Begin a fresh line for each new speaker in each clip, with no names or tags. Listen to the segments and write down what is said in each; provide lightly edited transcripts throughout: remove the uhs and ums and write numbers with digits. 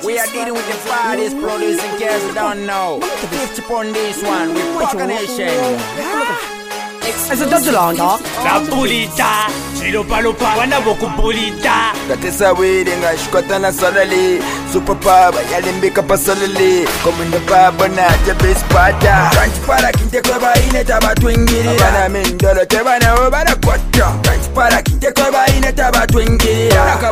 We are dealing with the fathers, producers, in case you don't know. 50 on this one with Poker Nation.
Napulita, Chilopalopa, Wanabokupulita.
Katesa wedding, I shkotana solely. Super power, Yalimbika Pasolely. Come in the Babana, the best pada. Transpara Kintekoba in a Tabatwingi. Banamin, Dolo Tevana over the quattro. Transpara Kintekoba in a Tabatwingi.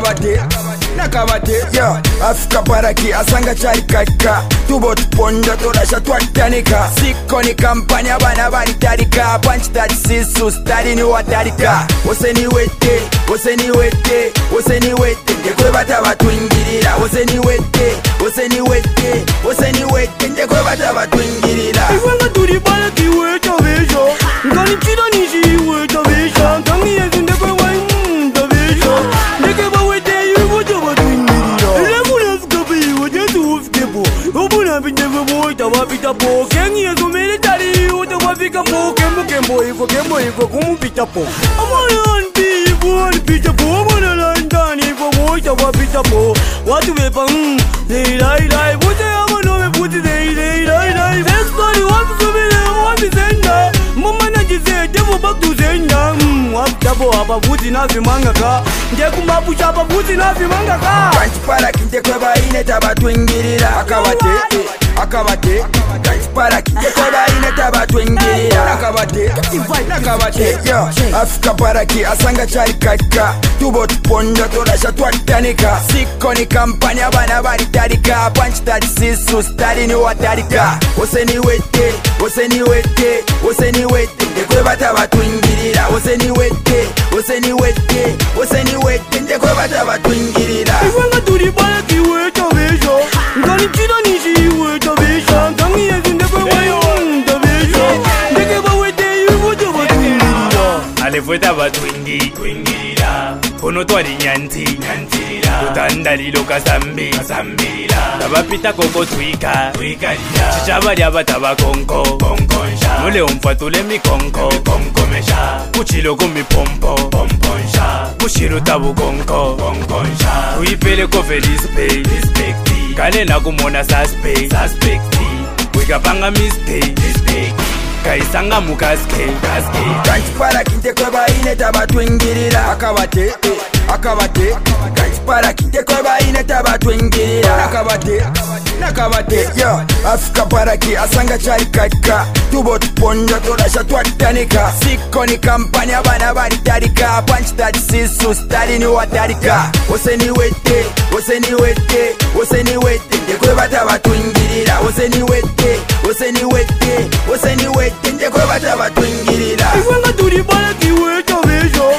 Nakabate, yo, Afrika Paraki, Asanga Charikaka. Tubot Ponda, Torasha Twatanika. Sikoni Campania, Banabari Tarika, Punch that Sisu, studying you at Tarika. Was anyway, was anyway, was anyway, the Kobatava Twingirida, was anyway, was anyway, was anyway, the Kobatava Twingirida.
I want to the Balaki word of vision. Ganichi word of vision. Coming as in the Bawan, the vision. They gave away there, you would have a Twingirida. Level of Gabi, what you do with Gabo. Open up in the boy, the Wapita Po, Kenny as a military, what the Wapika Po, Kembo, for Kembo, for Kumupita Po. I want to be one Peter Po, I want to learn Danny for boys of Wapita Po. What to be they lie, what they have no put it, they lie. That's not what to be what is in there. Mamma said, devil back to Zenda. What double about woods enough in Mangaka? Jakuma push up a woods enough in Mangaka.
Transpara Kintekoba in a Tabatwingirida. Akabate, Transpara Kintekoba in a Tabatwingirida. Nakabate, yo, Afrika Paraki, Asanga Charikaka. Tubot Ponda, Torasha Twatanika. Sikoni Campania, Banabari Tarika. Punch that Sisu, studying you at Tarika. Was anyway, was anyway, was anyway, the Kobatava Twingirida. Was anyway, was anyway, was anyway, the Kobatava Twingirida.
I want to the Balaki word of vision. Ganichi word of vision. Coming as in the Bawan, the vision. They gave away there, you would have a Twingirida.
Alefwetava Twingirida. Ponotwari Nyantirida. Utandalilo Kasambila. Tabapita Koko Twika. Chichabari Abataba Konko. Mule umfatule mi konko. Kuchilo kumi pompo. Kushiro tabu konko. Uipele kofe respecti. Kane na kumona suspecti. Wikapanga mistake. Kaisanga mukaske.
Transpara Kintekoba in a Tabatwingirida. Akabate, Transpara Kintekoba in a Tabatwingirida. Nakabate, yo, Afrika Paraki, Asanga Charikaka. Tubot Ponda, Torasha Twatanika. Sikoni Campania, Banabari Tarika. Punch that Sisu, studying you at Tarika. Was anyway, was anyway, was anyway, the Kobatava Twingirida. Was anyway, was anyway, was anyway, the Kobatava Twingirida.
I want to the Balaki word of vision.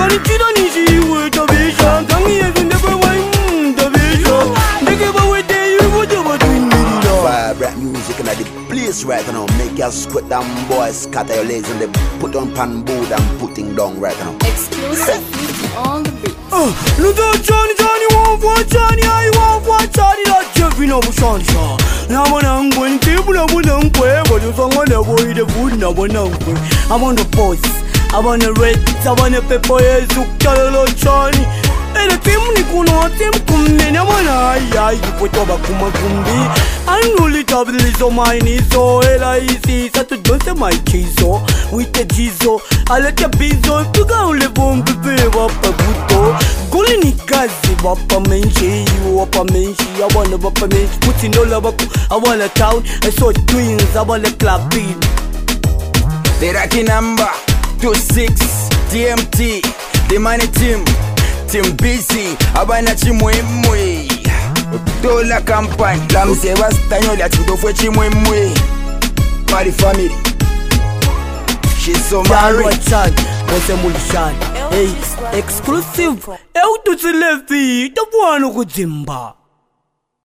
Ganichi word of vision. Coming as in the Bawan, the vision. They gave away there, you would have a Twingirida.
Vibrant music in the place right now. Make your squat down boys, scatter your legs and they put on pan board and putting down right now.
Exclusive on the beat.
Look at Johnny, won't watch Johnny, I won't watch Johnny, not jumping over Sean. Now I'm going to people that wouldn't play, but if I want to avoid the food, now I'm on the boys, I want the red, I want the pepper, Zucchalo Johnny. And the team Nikuno, Tim Kumbi, I put over Kumakumbi. I'm really doubly so mine is so easy, so to don't my cheese with the jizo. I let the bizo to go live on the baby up a buto. Golini Kazi, Wapa Menchi, Wapa Menchi, I want a Wapa Menchi, putting all over. I want a town, I saw twins, I want a club beat.
The Raki number 26, DMT, the money team busy, Abana Chimwe. Dola campagne, la mseva stanyola chindofwe chimwe. Party family, she's so married.
Hey, exclusive. Eu tu se levi, tu voando com Zimba.